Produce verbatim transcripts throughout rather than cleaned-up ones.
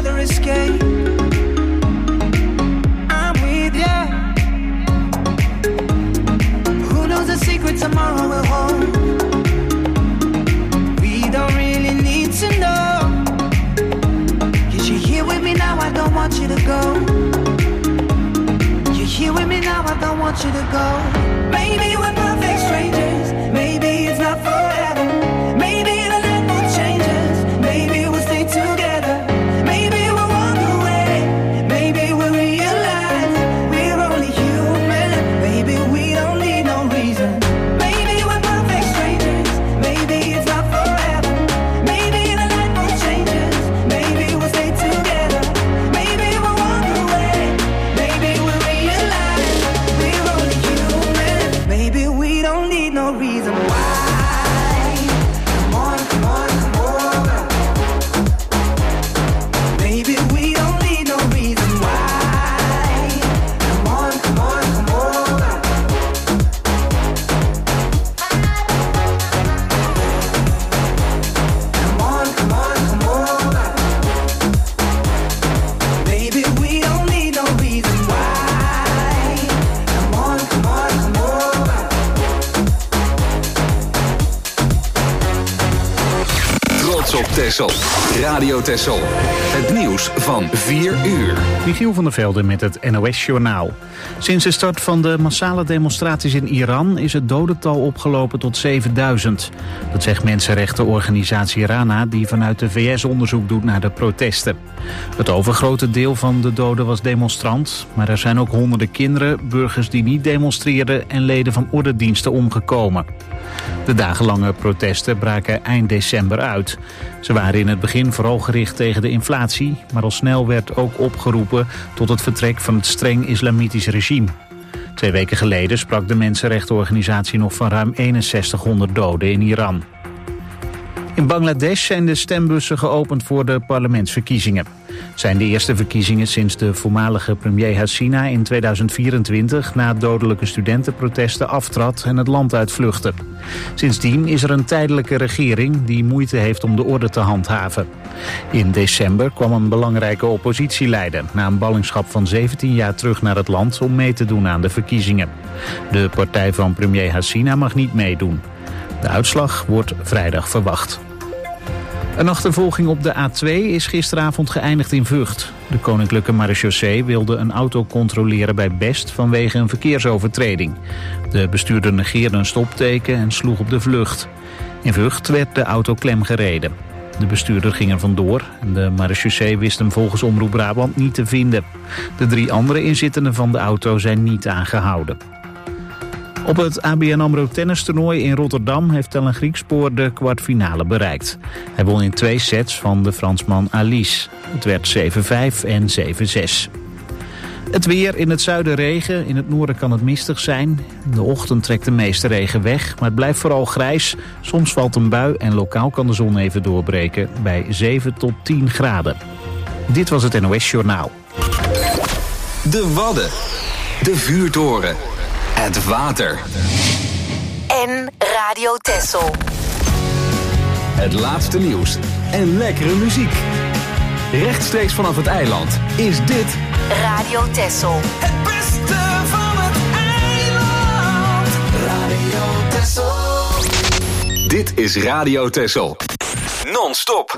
other escape. I'm with ya. Who knows the secret tomorrow will hold? We don't really need to know. Cause you're here with me now, I don't want you to go. You're here with me now, I don't want you to go. Maybe we're perfect strangers. Maybe it's not forever. Maybe the night will change us. Maybe we'll stay together. Maybe we'll walk away. Maybe we'll realize we're only human. Maybe we don't need no reason. Maybe we're perfect strangers. Maybe it's not forever. Maybe the night will change us. Maybe we'll stay together. Maybe we'll walk away. Maybe we'll realize we're only human. Maybe we don't need no reason why. Come on, come on, come over. Maybe we don't need no reason why. Come on, come on, come over. Come on, come on, come over. Maybe we don't need no reason why. Come on, come on, come over. Trots op Texel. Radio Texel. Het nieuws van vier uur. Michiel van der Velde met het N O S-journaal. Sinds de start van de massale demonstraties in Iran is het dodental opgelopen tot zevenduizend. Dat zegt mensenrechtenorganisatie Rana, die vanuit de V S onderzoek doet naar de protesten. Het overgrote deel van de doden was demonstrant, maar er zijn ook honderden kinderen, burgers die niet demonstreerden en leden van ordediensten omgekomen. De dagenlange protesten braken eind december uit. Ze waren in het begin vooral gericht tegen de inflatie, maar al snel werd ook opgeroepen tot het vertrek van het streng islamitisch regime. Twee weken geleden sprak de mensenrechtenorganisatie nog van ruim eenenzestighonderd doden in Iran. In Bangladesh zijn de stembussen geopend voor de parlementsverkiezingen. Het zijn de eerste verkiezingen sinds de voormalige premier Hasina in tweeduizend vierentwintig na dodelijke studentenprotesten aftrad en het land uitvluchtte. Sindsdien is er een tijdelijke regering die moeite heeft om de orde te handhaven. In december kwam een belangrijke oppositieleider na een ballingschap van zeventien jaar terug naar het land om mee te doen aan de verkiezingen. De partij van premier Hasina mag niet meedoen. De uitslag wordt vrijdag verwacht. Een achtervolging op de A twee is gisteravond geëindigd in Vught. De Koninklijke Marechaussee wilde een auto controleren bij Best vanwege een verkeersovertreding. De bestuurder negeerde een stopteken en sloeg op de vlucht. In Vught werd de auto klemgereden. De bestuurder ging er vandoor en de marechaussee wist hem volgens Omroep Brabant niet te vinden. De drie andere inzittenden van de auto zijn niet aangehouden. Op het A B N AMRO tennistoernooi in Rotterdam heeft Tellen Griekspoor de kwartfinale bereikt. Hij won in twee sets van de Fransman Alice. Het werd zeven vijf en zeven zes. Het weer, in het zuiden regen, in het noorden kan het mistig zijn. In de ochtend trekt de meeste regen weg, maar het blijft vooral grijs. Soms valt een bui en lokaal kan de zon even doorbreken bij zeven tot tien graden. Dit was het N O S-journaal. De Wadden. De vuurtoren. Het water. En Radio Texel. Het laatste nieuws en lekkere muziek. Rechtstreeks vanaf het eiland is dit Radio Texel. Het beste van het eiland. Radio Texel. Dit is Radio Texel. Non-stop.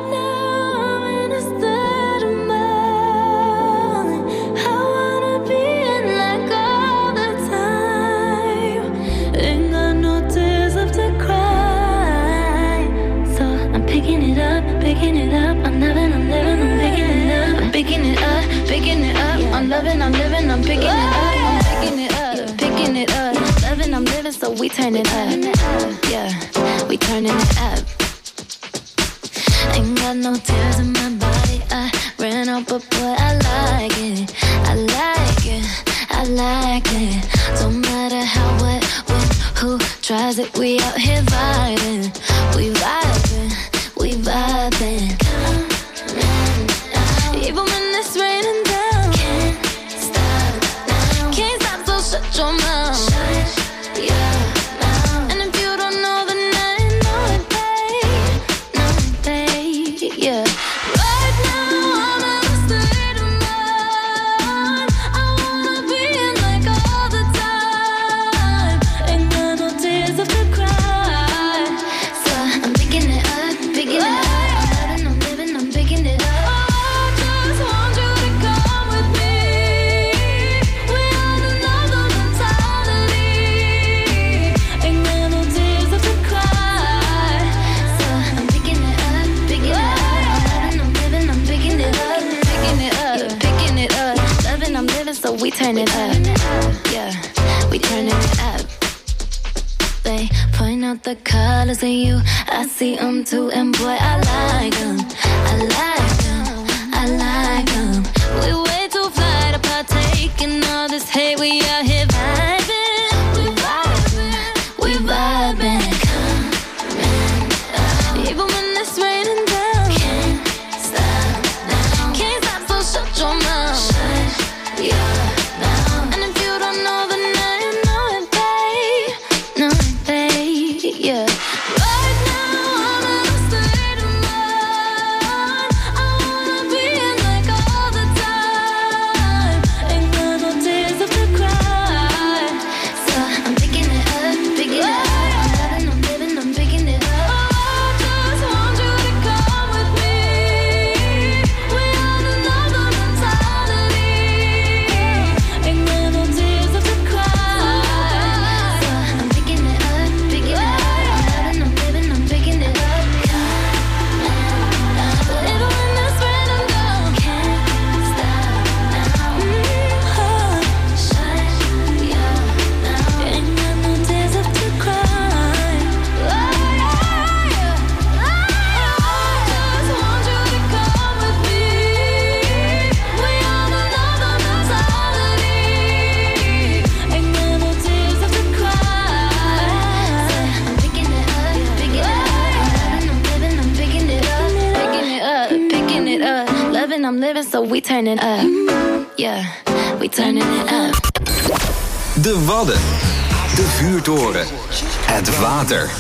I'm loving, I'm living, I'm picking it up. I'm picking it up, picking it up. Loving, I'm living, so we turn it up. Yeah, we turning it up. Ain't got no tears in my body. I ran out, but boy, I like it. I like it, I like it. Don't matter how, what, when, who tries it. We out here vibing, we vibing, we vibing. Even when it's raining down, can't stop now. Can't stop, so shut your mouth. Shut your mouth. And if you don't know, then I know it, babe. Know it, babe. Yeah. Right now, we turn it up. Yeah, we turn it up. They point out the colors in you, I see them too, and boy, I like them. I like them, I like them. We way too fly to partake in all this hate. We out here vibing, we vibing, we vibing. Even when it's raining down, can't stop now. Can't stop, so shut your mouth. Shut your mouth. And if you don't know, then now you know it, babe. Know it, babe. Yeah. Right now I'm in a state of mind. I wanna be in like all the time. Ain't got no tears left to cry. So I'm picking it up, picking it up. I'm loving, I'm living, I'm picking it up. I'm living, so we turning up. Yeah, we turning it up. De Wadden. De vuurtoren. Het water.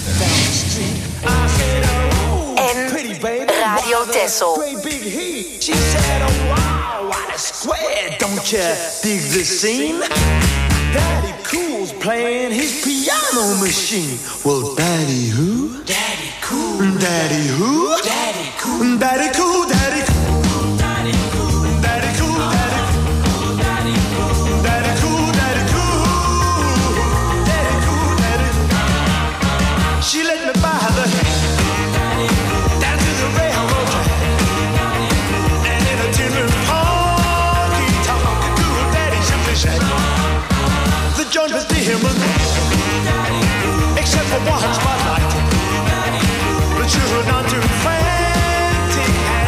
En Radio Texel. She said, oh wow, what a square, don't you dig the scene? Daddy Cool's playing his piano machine. Well, Daddy who? Daddy Cool. Daddy who? Daddy Cool. Daddy Cool, Daddy Cool. She let me buy the down to the railroad track, and in a tin roof honky-tonk to a daddy simply shack. The joint was dim, except for one spotlight, but you were not too frantic.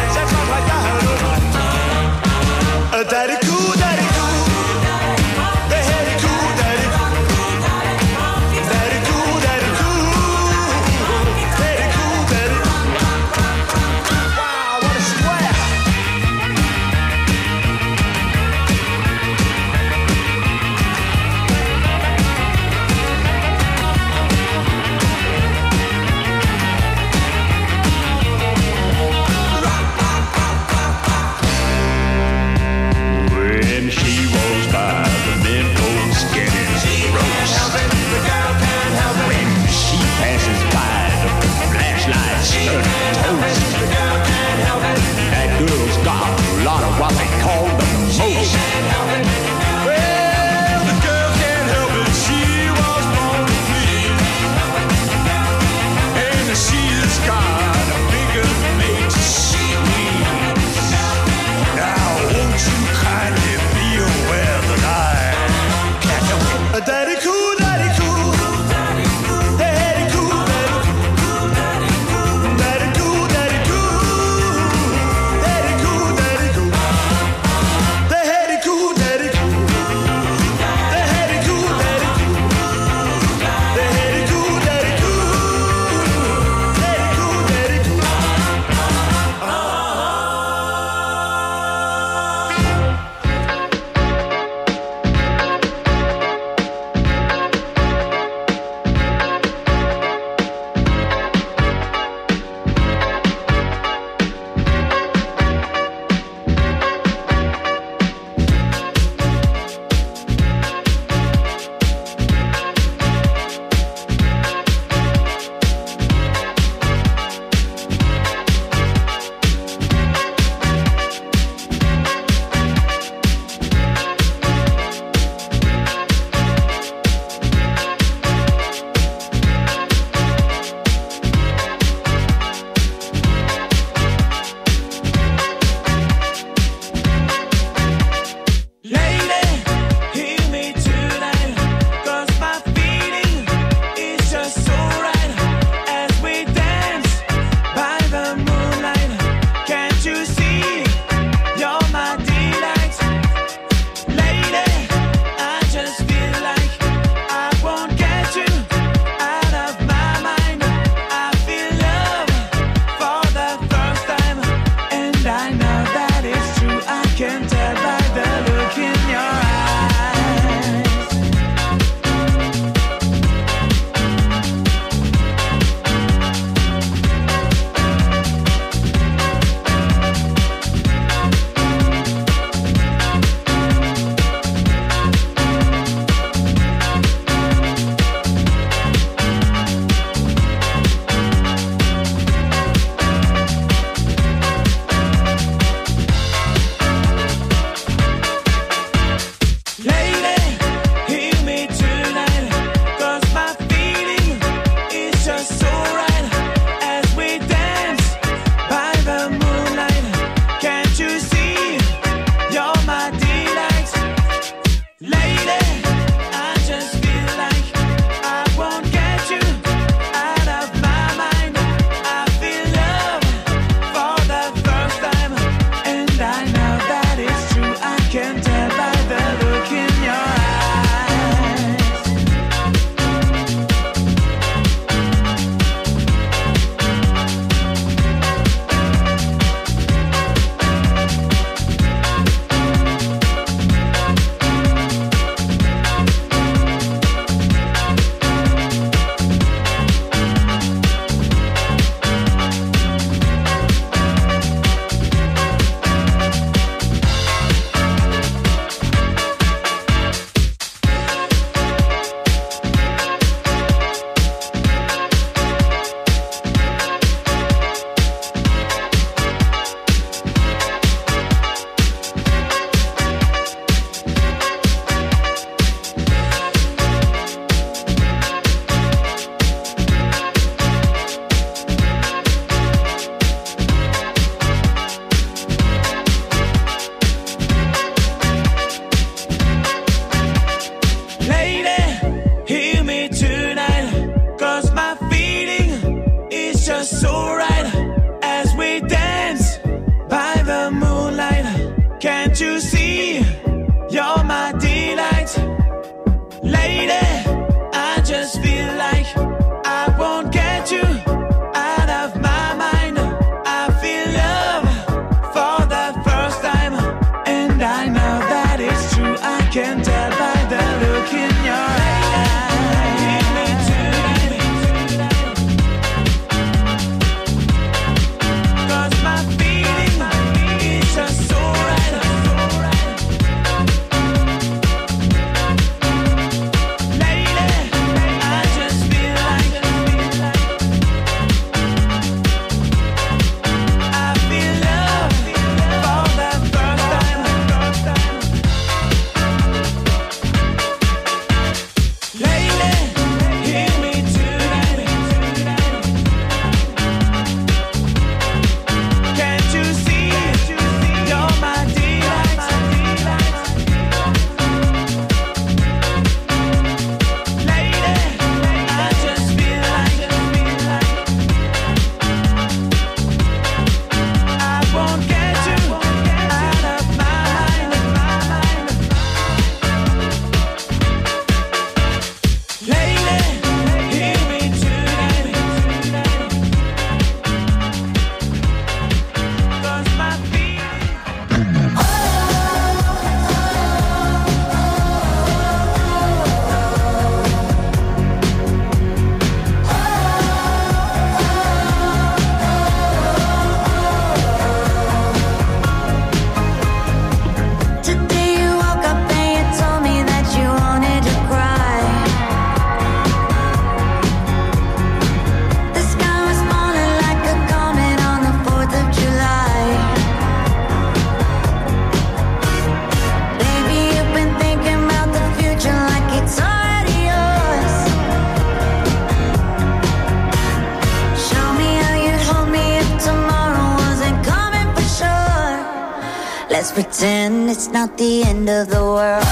Let's pretend it's not the end of the world.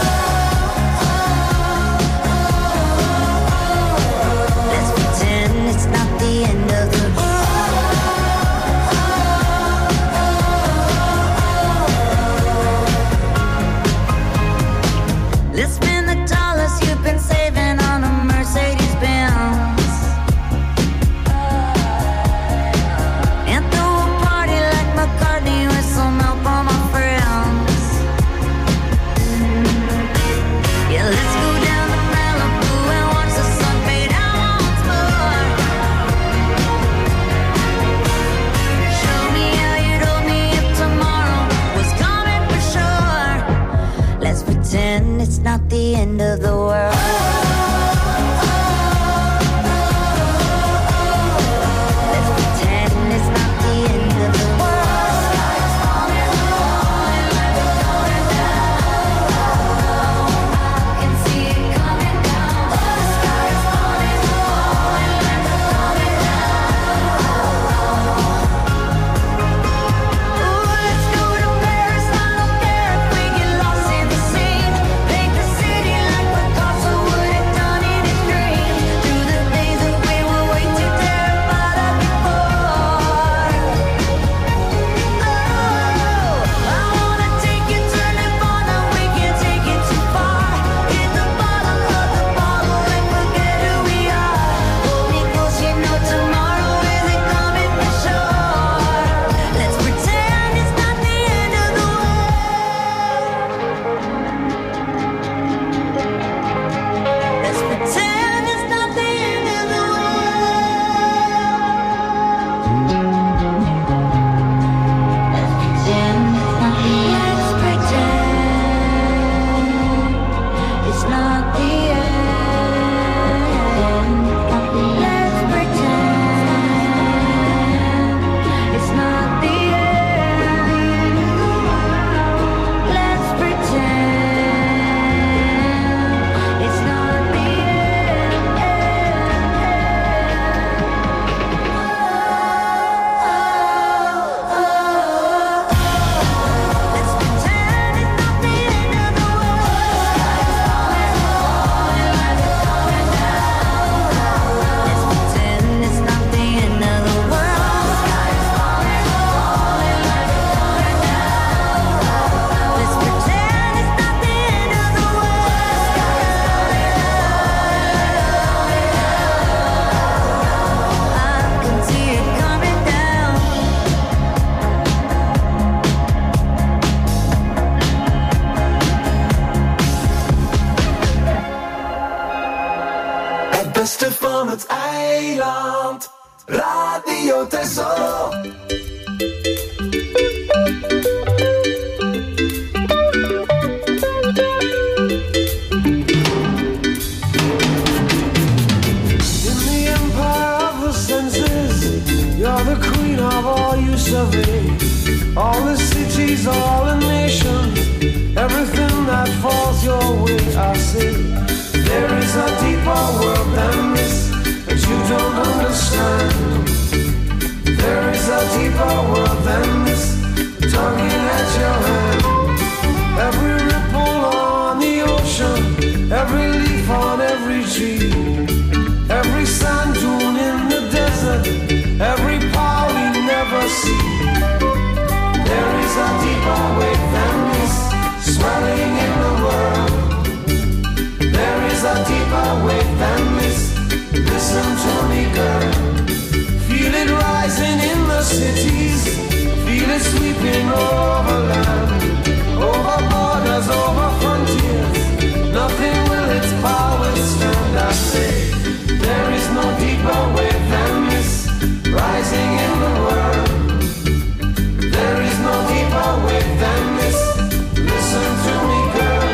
Let's pretend it's not the end of the world. Let's spend the dollars you've been saving on a Mercedes Benz. And throw a party like McCartney with some help on my friends. Yeah, let's go down to Malibu and watch the sun fade out once more. Show me how you'd hold me if tomorrow was coming for sure. Let's pretend it's not the end of the world. Let's pretend it's not the end of the world. Sky's falling, falling like it's going down. I can see it coming down. The sky's falling, falling like it's coming down. Ooh, let's go to Paris. I don't care if we get lost in the scene. Paint the city like Picasso would have done in his dream. Through the things that we were way too terrified of before. Oh, I wanna take you to Nirvana. We can't take it too far. Hit the bottom of the bottle and forget who we are. Hold me close, you know tomorrow isn't coming for sure. Let's pretend it's not the end of the world. Let's pretend it's not the end of the world. Let's pretend it's not the end. Let's pretend it's not the end. Let's pretend it's not the Let's pretend it's not the end of the world. Sky's falling, falling like it's coming down. Let's pretend it's not the end of the world. Sky's falling, falling like it's coming down. Let's pretend it's not the end of the world. Sky's falling, I can see it coming down. Het beste van het eiland, Radio Texel. In the empire of the senses, you're the queen of all you survey. All the cities, all the nations, everything that falls your way, I say. There is a deeper world than this that you don't understand. There is a deeper world than this, tugging at your hand. Every ripple on the ocean, every leaf on every tree, every sand dune in the desert, every power we never see. There is a deeper wave than this, swelling in the world. There is a deeper wave than this, listen to me girl. Feel it rising in the cities, feel it sweeping over land, over borders, over frontiers. Nothing will its power stand, I say. There is no deeper wave than this, rising in the world. There is no deeper wave than this, listen to me girl.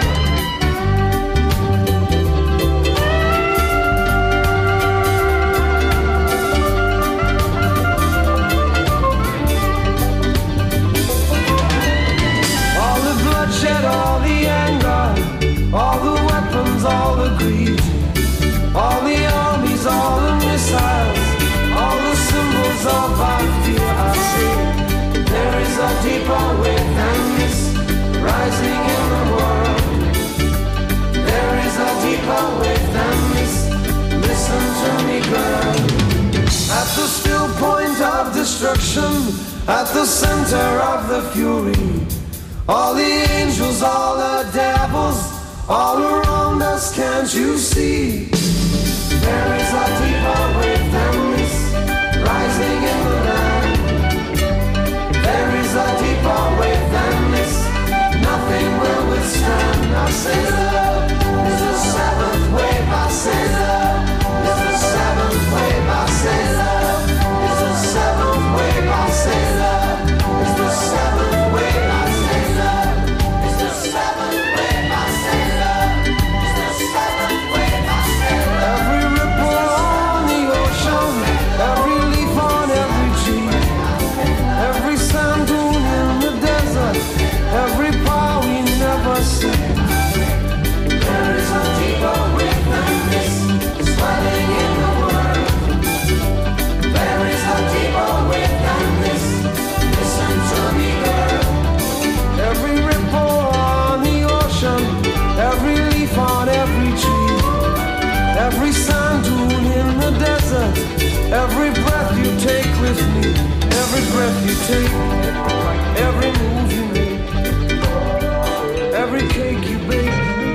at the center of the fury. All the angels, all the devils, all around us, can't you see? There is a deeper wave than this, rising in the land. There is a deeper wave than this, nothing will withstand. I say love is the seventh wave. I say love is the seventh wave. I say love is the seventh wave. I say love is the seventh wave. I say love is the seventh wave. I say love is the seventh wave. I say love. Every ripple on the ocean, every leaf on every tree, every sand dune in the desert, every power we never see. There is a deeper wave than this, swelling in the world. There is a deeper wave than this, listen to me, girl. Every ripple on the ocean, every leaf on every tree, every sand dune in the desert, every breath you take with me, every breath you take, every move you make, every cake you bake.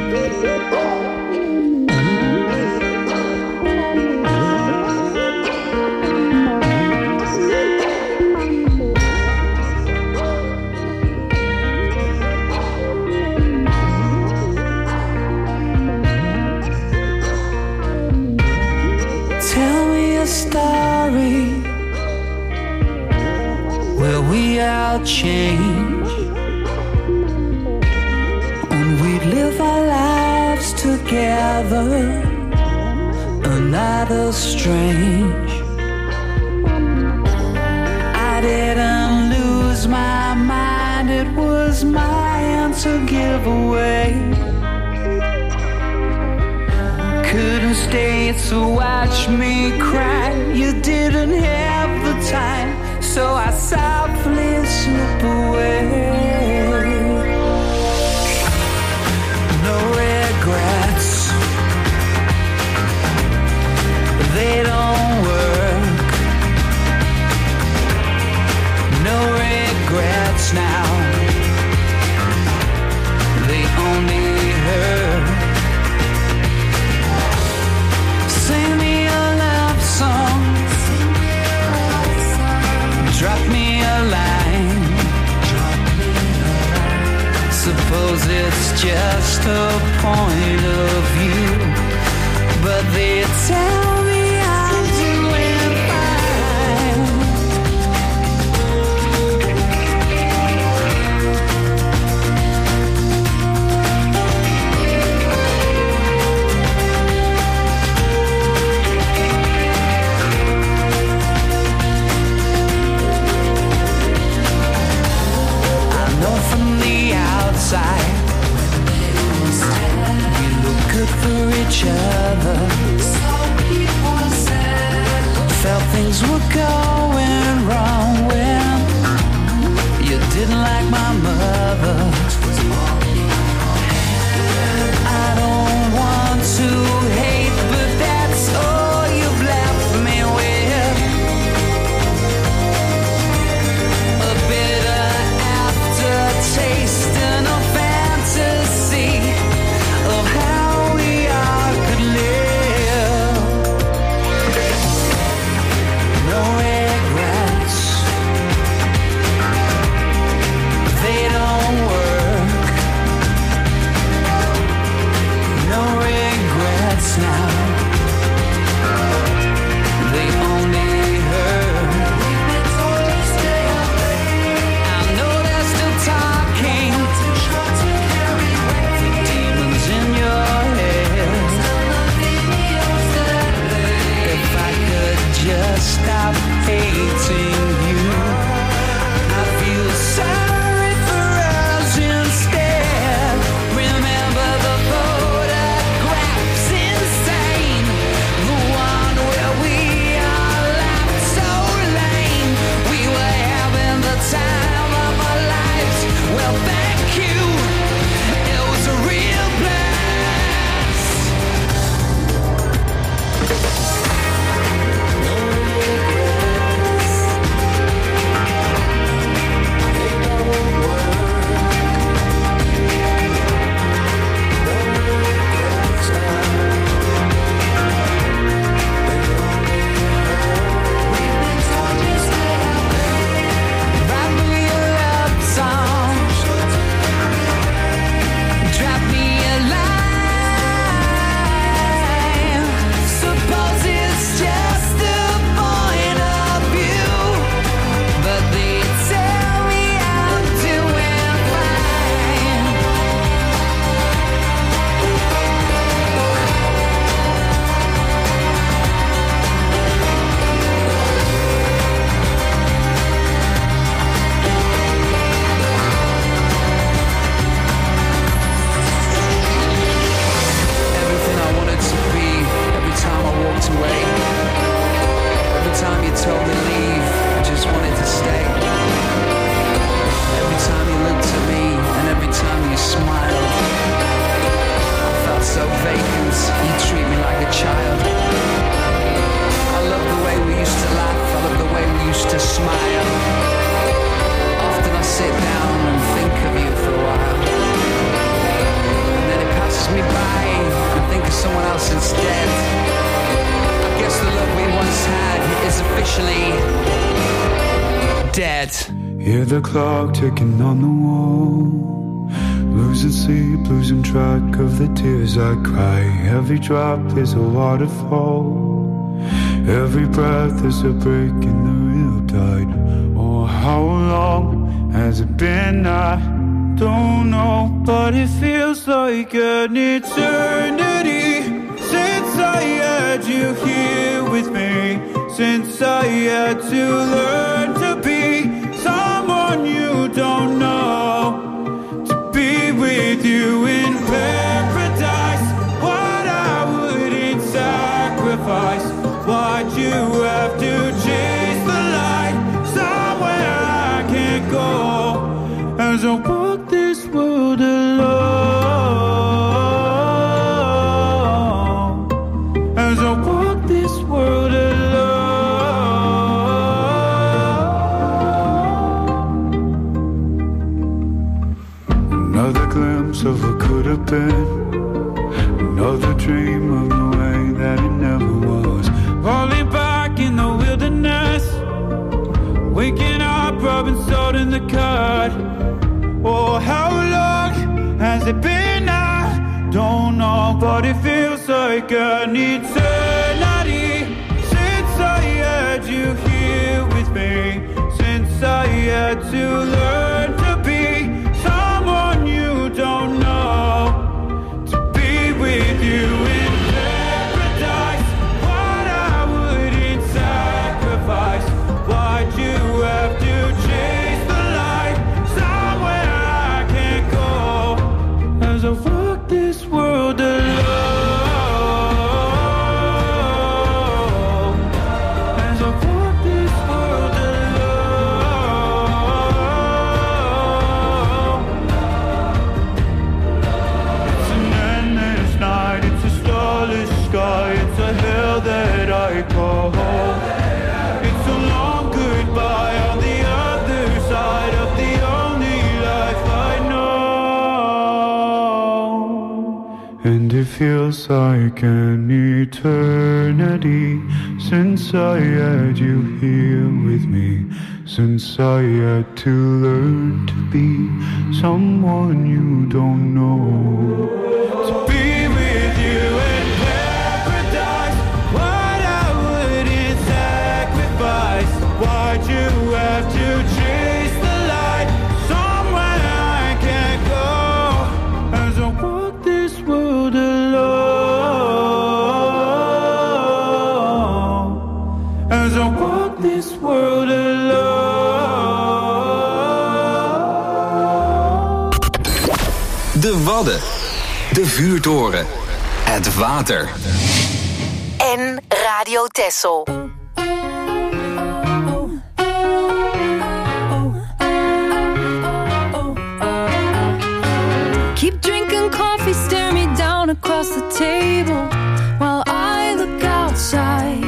Tell me a story where we all change, and we live our lives together, and not as strange. I didn't lose my mind, it was my hand to give away. Couldn't stay to watch me cry, you didn't have the time, so I softly slip away. No regrets, they don't work. No regrets now, they only hurt. Sing me a love song, drop me a line. Suppose it's just a point of view, but they tell me I'm doing fine. I know from the outside we look good for each other. Felt things were going wrong when you didn't like my mother. I don't want to hate, but that's all you've left me with. A bitter aftertaste and a fantasy of how we are could dead. Hear the clock ticking on the wall. Losing sleep, losing track of the tears I cry. Every drop is a waterfall. Every breath is a break in the real tide. Oh, how long has it been? I don't know, but it feels like an eternity since I had you here with me. Since I had to learn to be someone you don't know, to be with you in paradise. What I wouldn't sacrifice. Why'd you have to chase the light somewhere I can't go? As I walk this world alone, as I walk this world alone. Another glimpse of what could have been, another dream of the way that it never was. Falling back in the wilderness, waking up, rubbing salt in the cut. Oh, how long has it been? I don't know, but it feels like an eternity since I had you here with me. Since I had to learn to be someone you don't know, to be with you in paradise. What I wouldn't sacrifice. Why'd you have to chase the light somewhere I can't go? As I walk this world alone, as I walk this world alone. It's an endless night, it's a starless sky, it's a hell that I call home. It's a long goodbye on the other side of the only life I know. And it feels like an eternity since I had you here with me. Since I had to learn to be someone you don't know. To be with you in paradise. What I wouldn't sacrifice. Why'd you have to chase the light somewhere I can't go? As I walk this world alone, as I walk this world alone. De Wadden. De Vuurtoren. Het water. En Radio Texel. Keep drinking coffee, stare me down across the table while I look outside.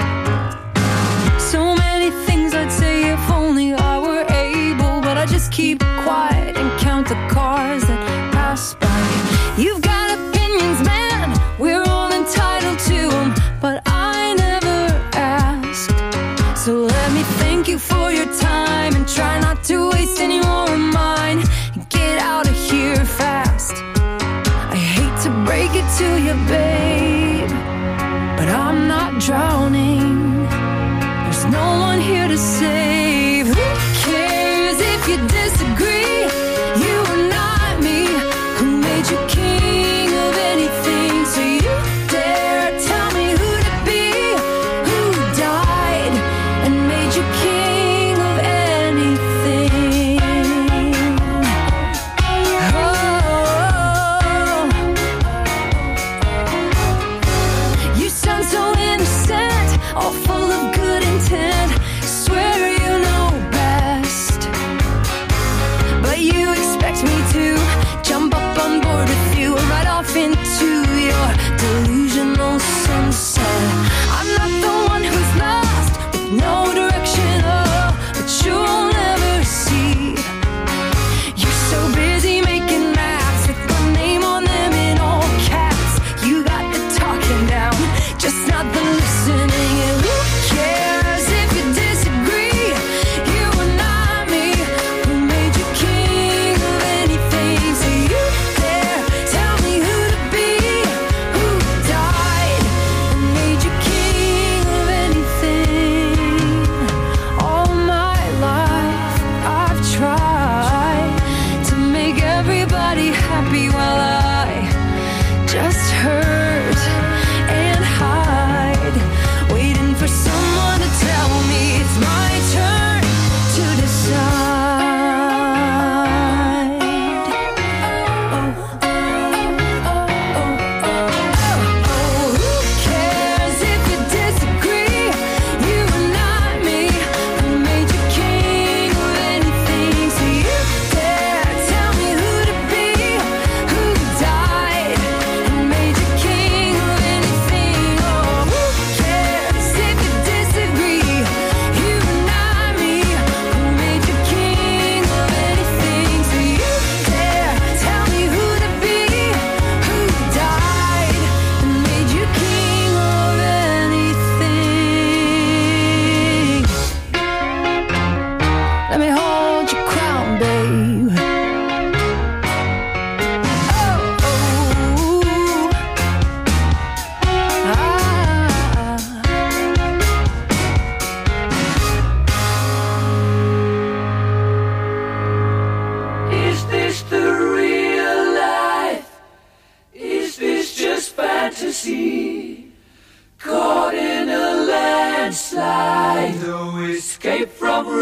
So many things I'd say if only I were able, but I just keep quiet and count the cars that pass by. You've got opinions, man, we're all entitled to them, but I never asked. So let me thank you for your time and try not to waste any more of mine. Get out of here fast. I hate to break it to you, babe, but I'm not drowning. There's no one here to save. Who cares if you disagree? You are not me. Who made you king of anything? So you dare tell me who to be? Who died and made you king of anything? Oh, you sound so innocent, all full of good intent. Swear you know best.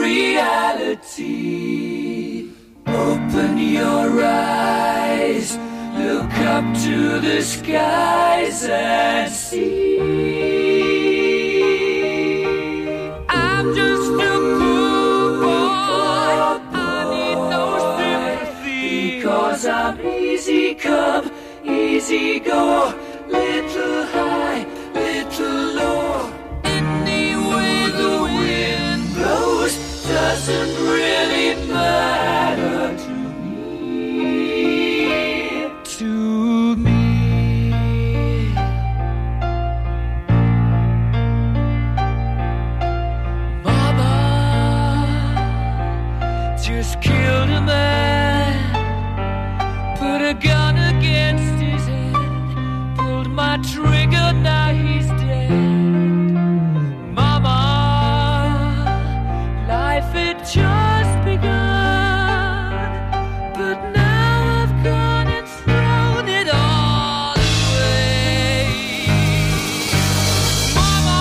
reality. Open your eyes, look up to the skies and see. I'm just a poor boy, I need no sympathy, because I'm easy come, easy go, little high, little low. Any way the wind blows doesn't really matter to me, to me. Mama just killed a man, put a gun against his head, pulled my trigger, now he's dead. Mama, life had just begun, but now I've gone and thrown it all away. Mama,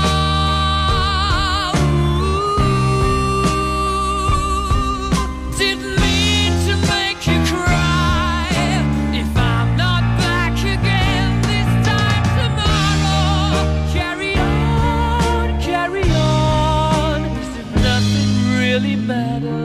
ooh, didn't mean to make you cry. If I'm not back again this time tomorrow, carry on, carry on, as if nothing really matters.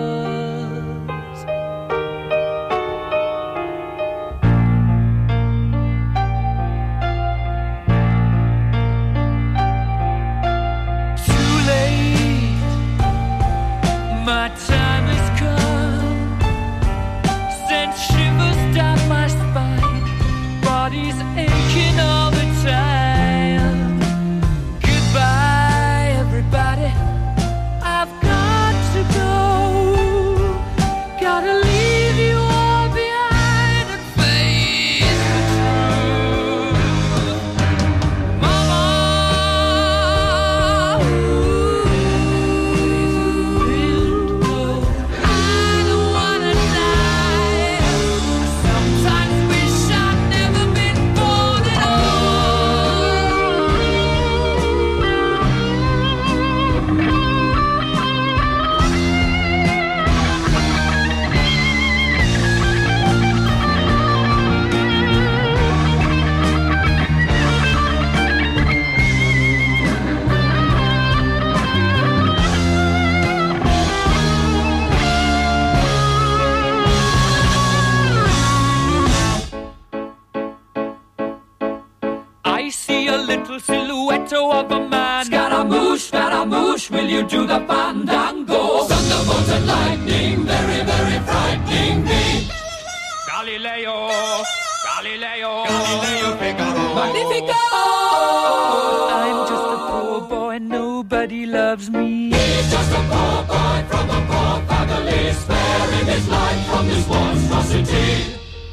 Too late, my time has come, sent shivers down my spine, body's aching all the time. Goodbye, everybody, I've got to go, gotta leave you all behind and face the truth. Mama, ooh, I don't wanna die. Sometimes wish I'd never been born at I see a little silhouette of a man. Scaramouche, Scaramouche, will you do the fandango? Thunderbolt and lightning, very, very frightening me. Galileo, Galileo, Galileo Figaro, Magnifico! I'm just a poor boy, nobody loves me. He's just a poor boy from a poor family, sparing his life from this monstrosity.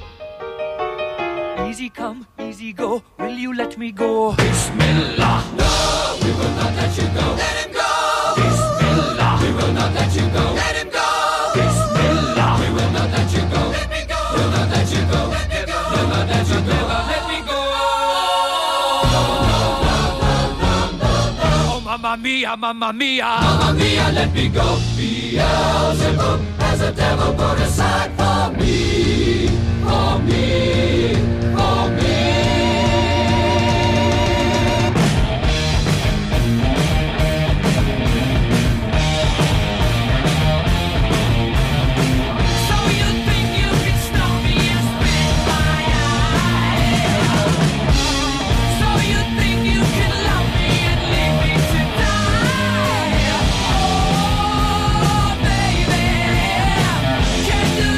Easy come, easy go, will you let me go? Bismillah, no, we will not let you go. Let him go! Bismillah, we will not let you go. Let him go! Bismillah, we will not let you go. Let me go! We'll not let you go. Let me go! We'll not let you go. Never let me go! No, no, no, no, no, no, no. Oh, mamma mia, mamma mia, mamma mia, let me go. Beelzebub has a devil put aside for me, for me, for me. So you think you can stop me and spit my eye? So you think you can love me and leave me to die? Oh, baby, can you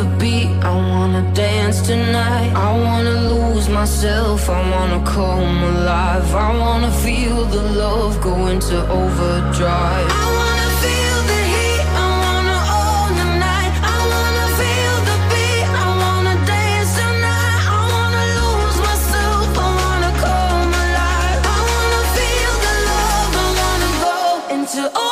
the beat, I wanna dance tonight. I wanna lose myself, I wanna come alive. I wanna feel the love go into overdrive. I wanna feel the heat, I wanna own the night. I wanna feel the beat, I wanna dance tonight. I wanna lose myself, I wanna come alive. I wanna feel the love, I wanna go into overdrive.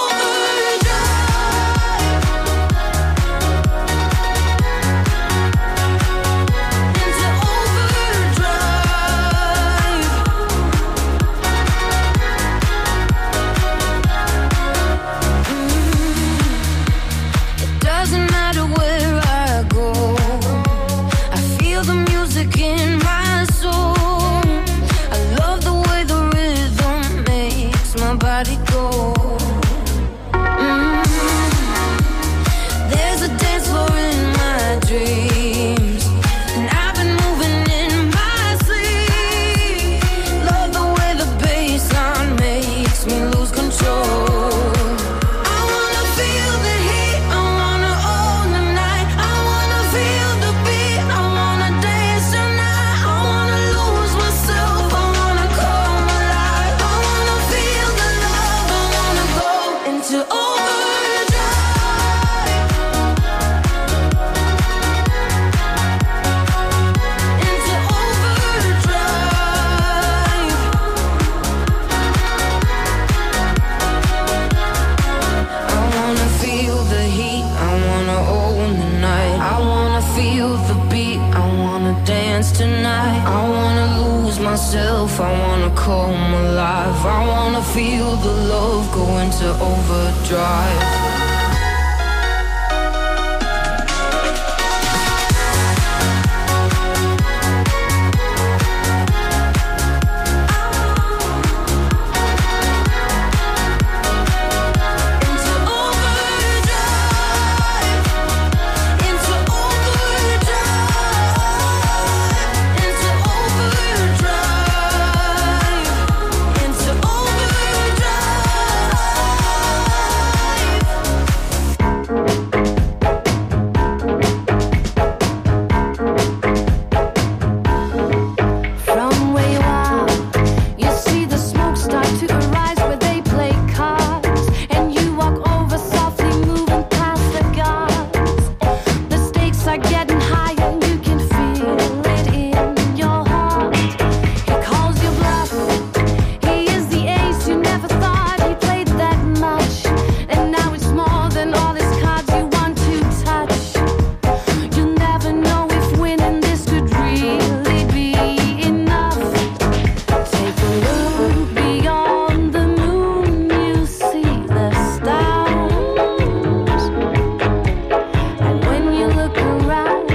Tonight, I wanna lose myself, I wanna come alive. I wanna feel the love go into overdrive. Around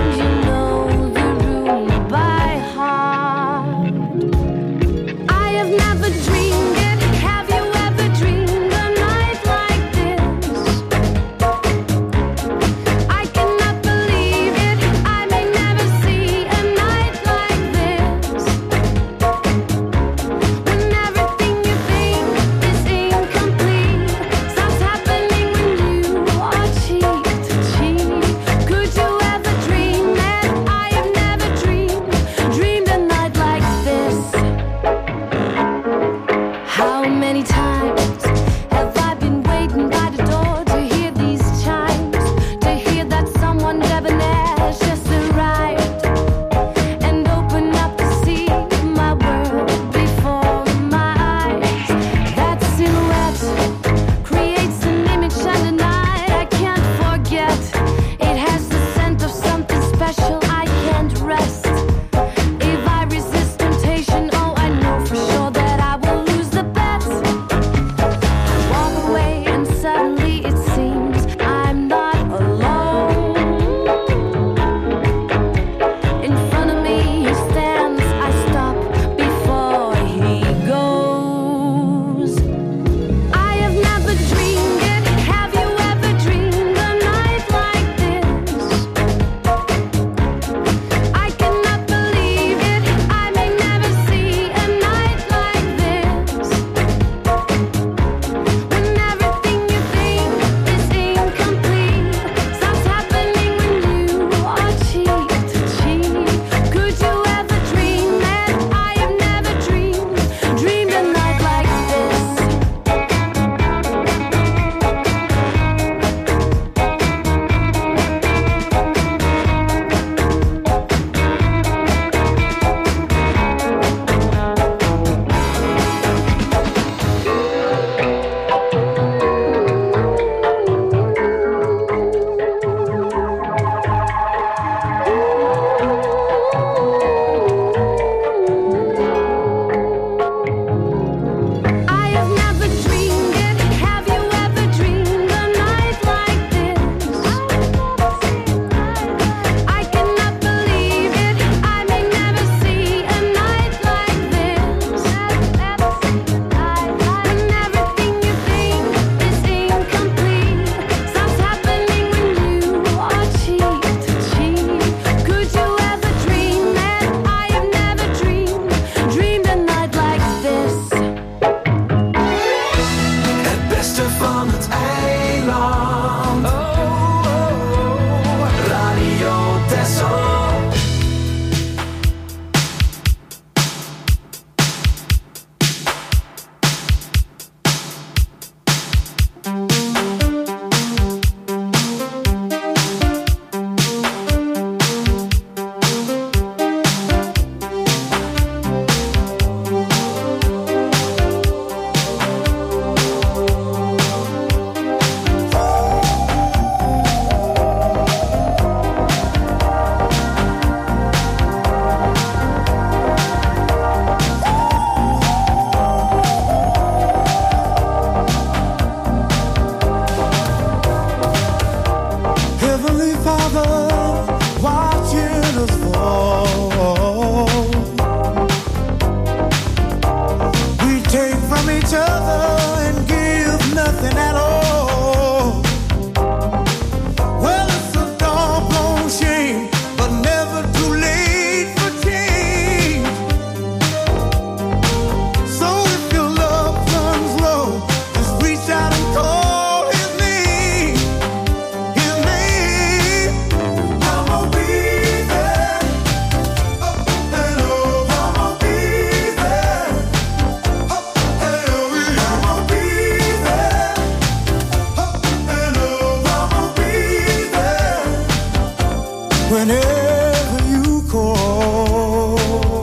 whenever you call.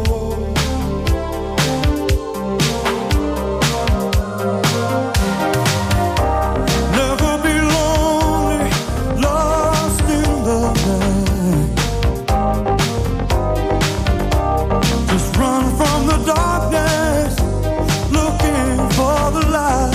Never be lonely, lost in the night. Just run from the darkness, looking for the light.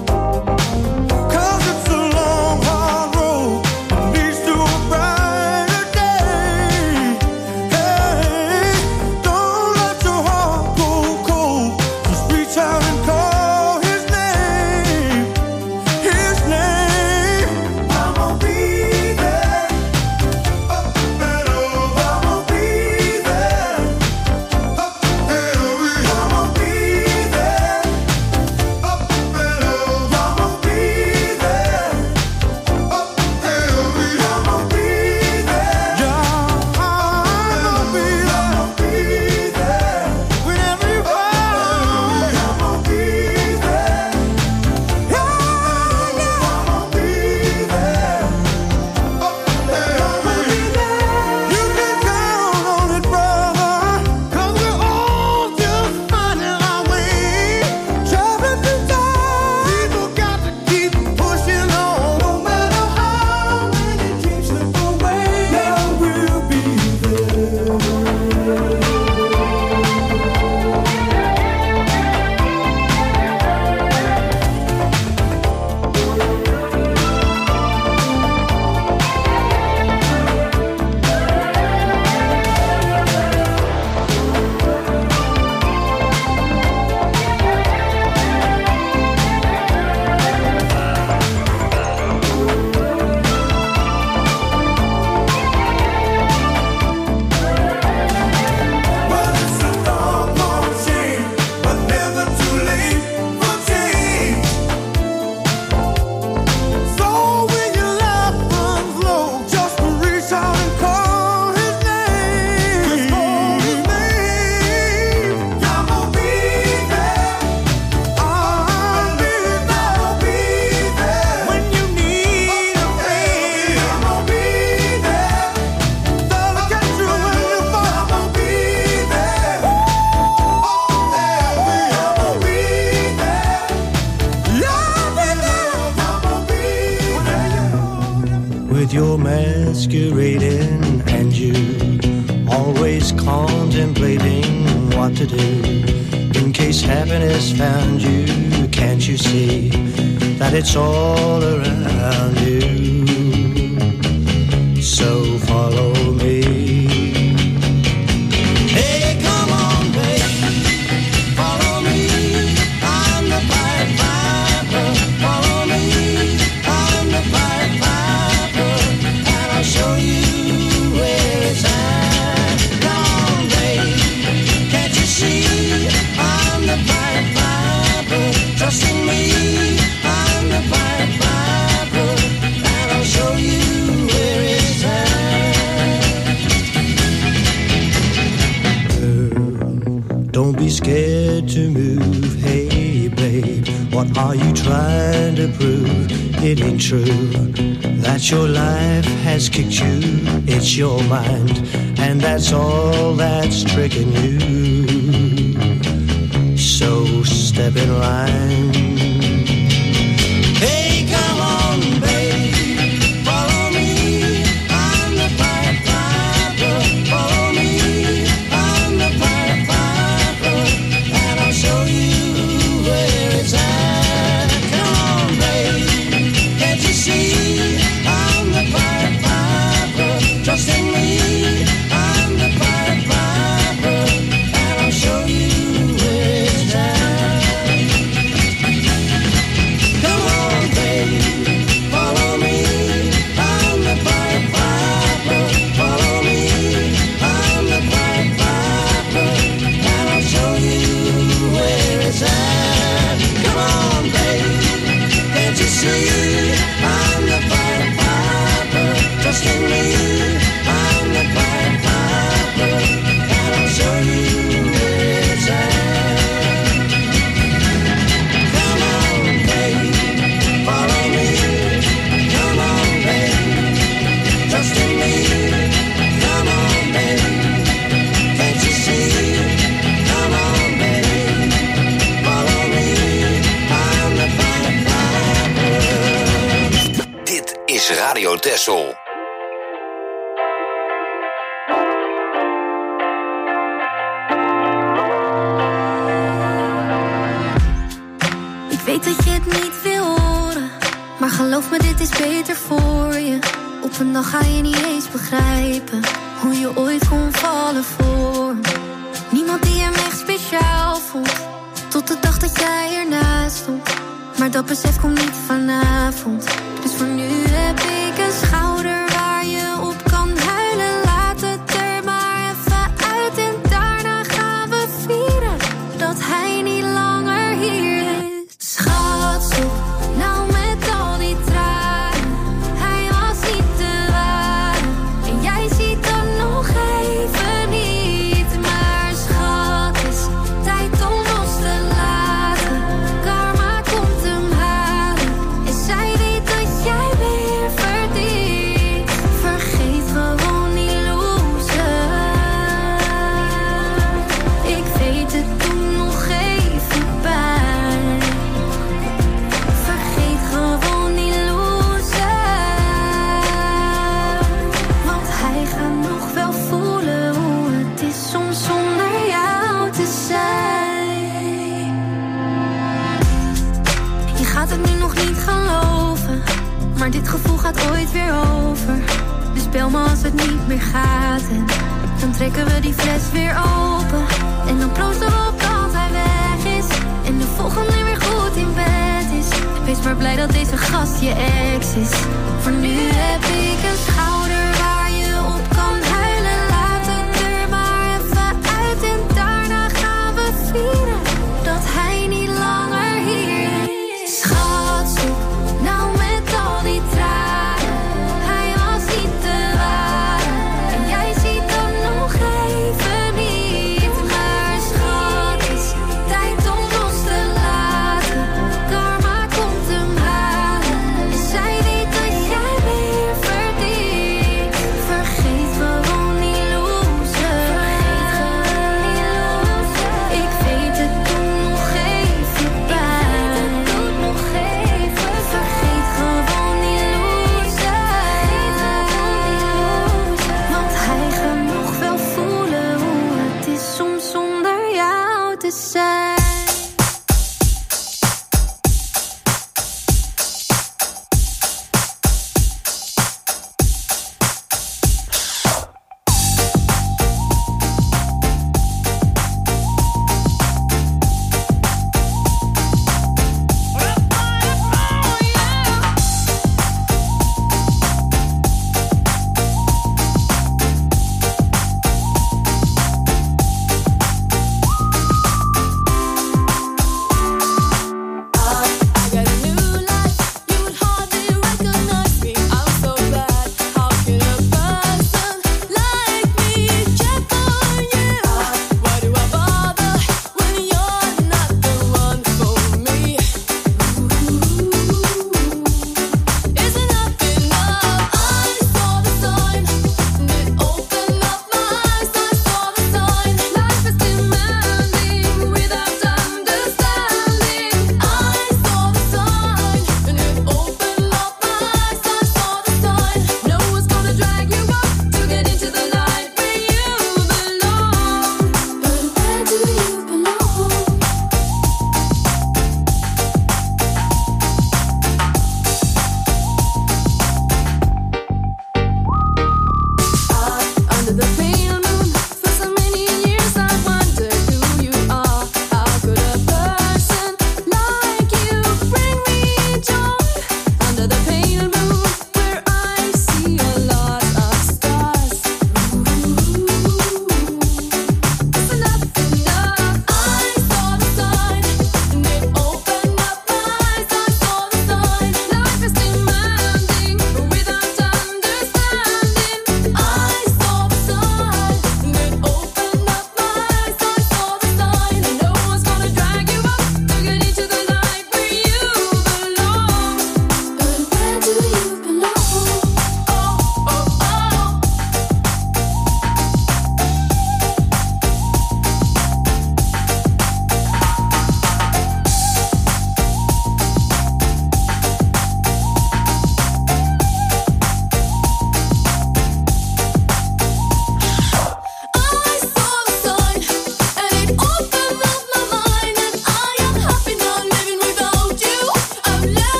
With your masquerading and you always contemplating what to do in case happiness found you. Can't you see that it's all around you? So follow me. Hey, come on, babe, follow me. I'm the Pied Piper. Follow me, I'm the Pied Piper. I'll show you where it's at. Come on, babe, can't you see? I'm the Pied Piper. Trust in me, I'm the Pied Piper. And I'll show you where it's at. Girl, don't be scared to move. Hey, babe, what are you trying to prove? It ain't true that your life has kicked you. It's your mind, and that's all that's tricking you. So step in line. Hey, come on, babe, follow me. I'm the Pied Piper. Follow me, I'm the Pied Piper. And I'll show you where it's at. Come on, babe, can't you see? I'm the Pied Piper. Trust in me, I'm the Pied Piper. And I'll show you where it's at. Radio Texel. Ik weet dat je het niet wil horen, maar geloof me, dit is beter voor je. Op een dag ga je niet eens begrijpen hoe je ooit kon vallen voor me. Niemand die hem echt speciaal vond, tot de dag dat jij ernaast stond. Maar dat besef komt niet vanavond. Dus voor nu heb ik een schouder waar je op kan huilen. Laat het er maar even uit en daarna gaan we vieren dat hij niet langer hier is. Schat, stop nou met al die tranen. Hij was niet de ware en jij ziet dat nog even niet. Maar schat, is tijd om los te laten. Karma komt hem halen en zij weet dat jij weer verdient. Vergeet gewoon die loser. Ik weet het, doe nog even pijn. Vergeet gewoon die loser. Want hij gaat nog wel voelen hoe het is om zonder jou te zijn. Je gaat het nu nog niet geloven, maar dit gevoel gaat ooit weer over. Dus bel me als het niet meer gaat en dan trekken we die fles weer open. En dan proosten we op dat hij weg is en de volgende weer goed in bed is. Wees maar blij dat deze gast je ex is. Voor nu heb ik een schouder